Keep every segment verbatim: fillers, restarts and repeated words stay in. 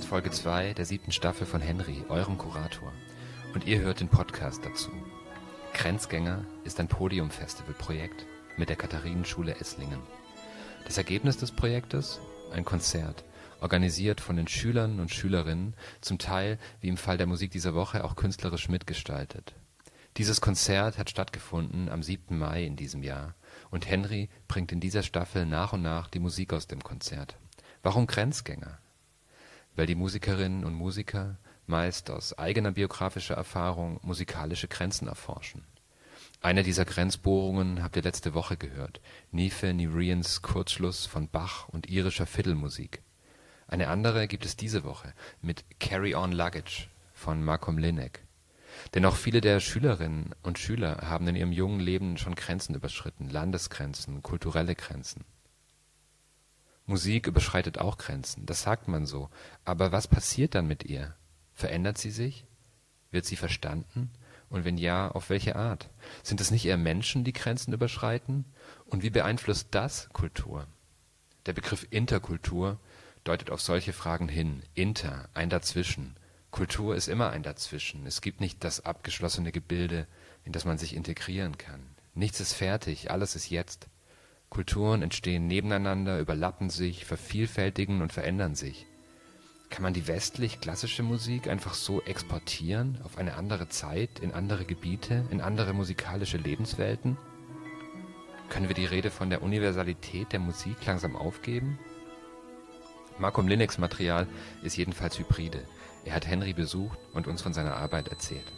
Folge zwei der siebten Staffel von Henry, eurem Kurator. Und ihr hört den Podcast dazu. Grenzgänger ist ein Podium-Festival-Projekt mit der Katharinenschule Esslingen. Das Ergebnis des Projektes? Ein Konzert, organisiert von den Schülern und Schülerinnen, zum Teil, wie im Fall der Musik dieser Woche, auch künstlerisch mitgestaltet. Dieses Konzert hat stattgefunden am siebten Mai in diesem Jahr und Henry bringt in dieser Staffel nach und nach die Musik aus dem Konzert. Warum Grenzgänger? Weil die Musikerinnen und Musiker meist aus eigener biografischer Erfahrung musikalische Grenzen erforschen. Eine dieser Grenzbohrungen habt ihr letzte Woche gehört, Nife Nirians Kurzschluss von Bach und irischer Fiddlemusik. Eine andere gibt es diese Woche mit Carry On Luggage von Malcolm Lineck. Denn auch viele der Schülerinnen und Schüler haben in ihrem jungen Leben schon Grenzen überschritten, Landesgrenzen, kulturelle Grenzen. Musik überschreitet auch Grenzen, das sagt man so. Aber was passiert dann mit ihr? Verändert sie sich? Wird sie verstanden? Und wenn ja, auf welche Art? Sind es nicht eher Menschen, die Grenzen überschreiten? Und wie beeinflusst das Kultur? Der Begriff Interkultur deutet auf solche Fragen hin. Inter, ein Dazwischen. Kultur ist immer ein Dazwischen. Es gibt nicht das abgeschlossene Gebilde, in das man sich integrieren kann. Nichts ist fertig, alles ist jetzt. Kulturen entstehen nebeneinander, überlappen sich, vervielfältigen und verändern sich. Kann man die westlich-klassische Musik einfach so exportieren auf eine andere Zeit, in andere Gebiete, in andere musikalische Lebenswelten? Können wir die Rede von der Universalität der Musik langsam aufgeben? Malcolm Linecks Material ist jedenfalls hybride. Er hat Henry besucht und uns von seiner Arbeit erzählt.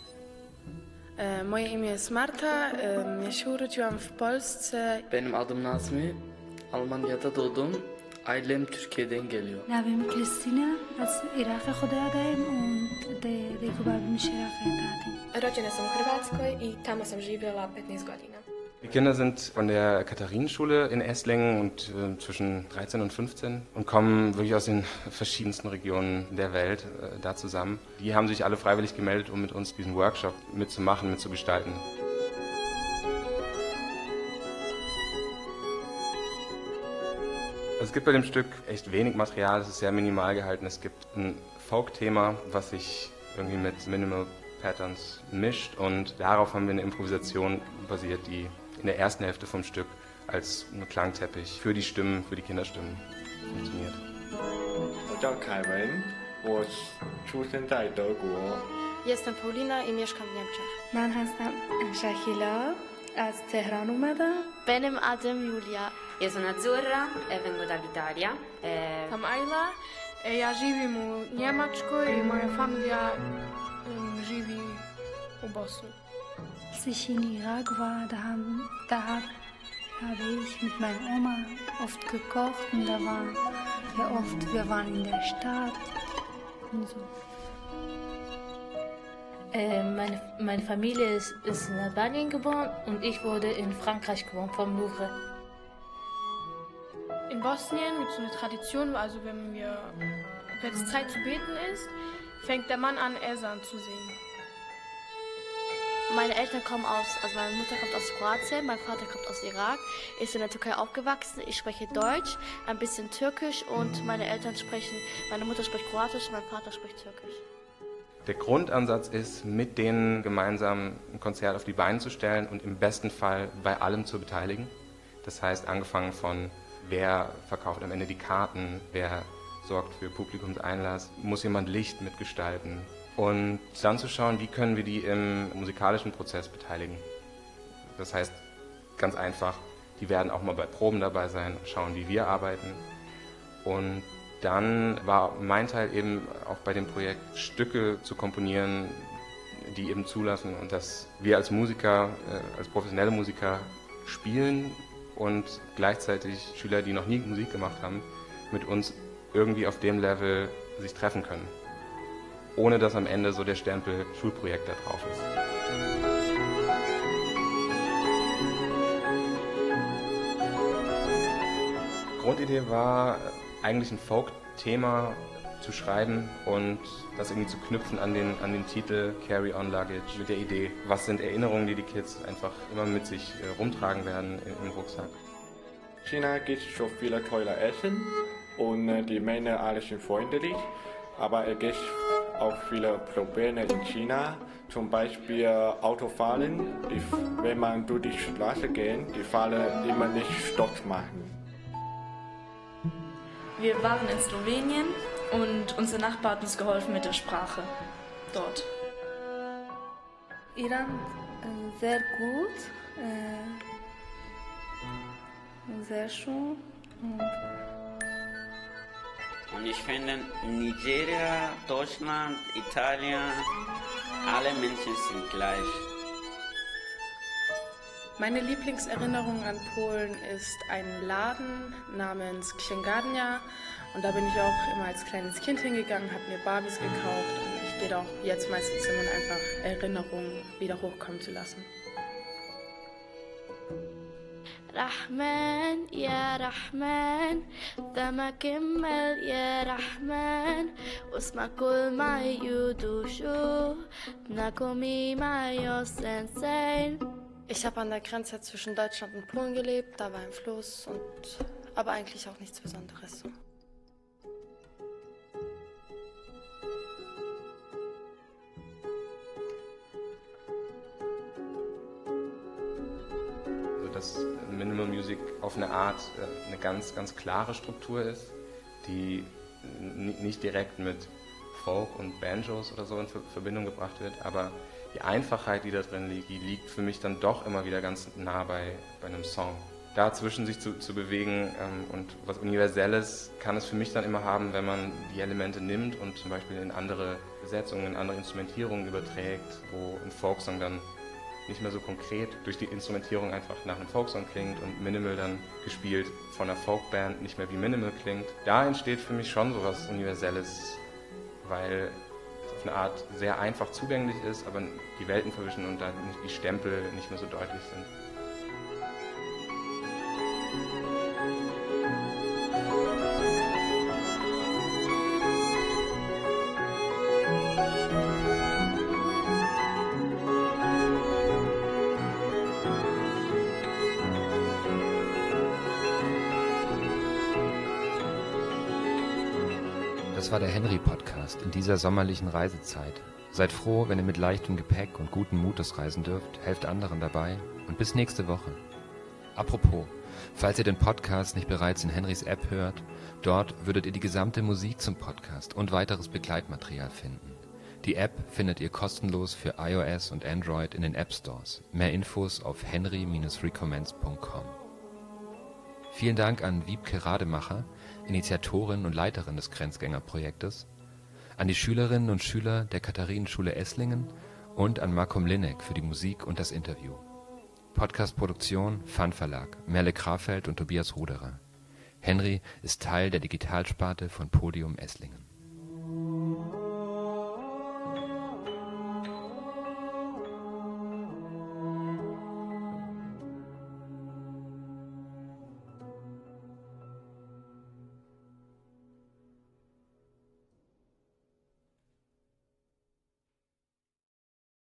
Moje imię jest Marta, ja się urodziłam w Polsce. Benim adım Nazmi, Almanya'da doğdum. Ailem Türkiye'den geliyor. نویم کریستینا از عراق خودآدم und de kubabische Iraque. Rođena sam u Hrvatskoj i tamo sam živjela petnaest godina. Die Kinder sind von der Katharinenschule in Esslingen und äh, zwischen dreizehn und fünfzehn und kommen wirklich aus den verschiedensten Regionen der Welt äh, da zusammen. Die haben sich alle freiwillig gemeldet, um mit uns diesen Workshop mitzumachen, mitzugestalten. Es gibt bei dem Stück echt wenig Material, es ist sehr minimal gehalten. Es gibt ein Folk-Thema, was sich irgendwie mit Minimal Patterns mischt und darauf haben wir eine Improvisation basiert, die in der ersten Hälfte vom Stück als ein Klangteppich für die Stimmen, für die Kinderstimmen funktioniert. Jestem Paulina i mieszkam w Niemczech. من هستم شکیلا از تهران اومدم. Benim adım Julia. Io sono Azzurra e vengo dall'Italia. E... Sam Ayla, ja živim u Njemačkoj i moja familija um, živi u Bosni. Als ich in Irak war, da, haben, da habe ich mit meiner Oma oft gekocht und da waren wir oft, wir waren in der Stadt und so. Äh, meine, meine Familie ist, ist in Albanien geboren und ich wurde in Frankreich geboren, vom Louvre. In Bosnien gibt es so eine Tradition, also wenn wir, wenn es Zeit zu beten ist, fängt der Mann an, Esan zu singen. Meine Eltern kommen aus, also meine Mutter kommt aus Kroatien, mein Vater kommt aus Irak, ist in der Türkei aufgewachsen. Ich spreche Deutsch, ein bisschen Türkisch und meine Eltern sprechen, meine Mutter spricht Kroatisch, mein Vater spricht Türkisch. Der Grundansatz ist, mit denen gemeinsam ein Konzert auf die Beine zu stellen und im besten Fall bei allem zu beteiligen. Das heißt, angefangen von, wer verkauft am Ende die Karten, wer sorgt für Publikumseinlass, muss jemand Licht mitgestalten. Und dann zu schauen, wie können wir die im musikalischen Prozess beteiligen. Das heißt, ganz einfach, die werden auch mal bei Proben dabei sein, schauen, wie wir arbeiten. Und dann war mein Teil eben auch bei dem Projekt, Stücke zu komponieren, die eben zulassen und dass wir als Musiker, als professionelle Musiker spielen und gleichzeitig Schüler, die noch nie Musik gemacht haben, mit uns irgendwie auf dem Level sich treffen können. Ohne dass am Ende so der Stempel Schulprojekt da drauf ist. Grundidee war eigentlich ein Folk-Thema zu schreiben und das irgendwie zu knüpfen an den, an den Titel Carry On Luggage mit der Idee, was sind Erinnerungen, die die Kids einfach immer mit sich äh, rumtragen werden im Rucksack. China gibt so viele tolle Essen und die Männer alle sind freundlich. aber es gibt auch viele Probleme in China. Zum Beispiel Autofahren, die, wenn man durch die Straße geht, die Fahrer immer nicht Stopp machen. Wir waren in Slowenien und unser Nachbar hat uns geholfen mit der Sprache dort. Iran äh, sehr gut, äh, sehr schön. Und, und ich finde Nigeria, Deutschland, Italien, alle Menschen sind gleich. Meine Lieblingserinnerung an Polen ist ein Laden namens Księgarnia und da bin ich auch immer als kleines Kind hingegangen, habe mir Barbies gekauft und ich gehe da auch jetzt meistens hin, um einfach Erinnerungen wieder hochkommen zu lassen. رحمن يا رحمن ذا كمل يا رحمن واسمع كل ما يدوشو ناكومي ما يوسنسين. Ich habe an der Grenze zwischen Deutschland und Polen gelebt, da war ein Fluss, und, aber eigentlich auch nichts Besonderes. Also dass Minimal Music auf eine Art eine ganz, ganz klare Struktur ist, die nicht direkt mit Folk und Banjos oder so in Verbindung gebracht wird, aber die Einfachheit, die da drin liegt, die liegt für mich dann doch immer wieder ganz nah bei, bei einem Song. Dazwischen sich zu, zu bewegen ähm, und was Universelles kann es für mich dann immer haben, wenn man die Elemente nimmt und zum Beispiel in andere Besetzungen, in andere Instrumentierungen überträgt, wo ein Folksong dann nicht mehr so konkret durch die Instrumentierung einfach nach einem Folksong klingt und Minimal dann gespielt von einer Folkband nicht mehr wie Minimal klingt. Da entsteht für mich schon so was Universelles, weil auf eine Art sehr einfach zugänglich ist, aber die Welten verwischen und dann die Stempel nicht mehr so deutlich sind. Das war der Henry-Podcast in dieser sommerlichen Reisezeit. Seid froh, wenn ihr mit leichtem Gepäck und guten Mutes reisen dürft, helft anderen dabei und bis nächste Woche. Apropos, falls ihr den Podcast nicht bereits in Henrys App hört, dort würdet ihr die gesamte Musik zum Podcast und weiteres Begleitmaterial finden. Die App findet ihr kostenlos für iOS und Android in den App Stores. Mehr Infos auf henry Bindestrich recommends Punkt com. Vielen Dank an Wiebke Rademacher, Initiatorin und Leiterin des Grenzgängerprojektes, an die Schülerinnen und Schüler der Katharinenschule Esslingen und an Markom Linek für die Musik und das Interview. Podcast-Produktion Fun Verlag, Merle Krafeld und Tobias Ruderer. Henry ist Teil der Digitalsparte von Podium Esslingen.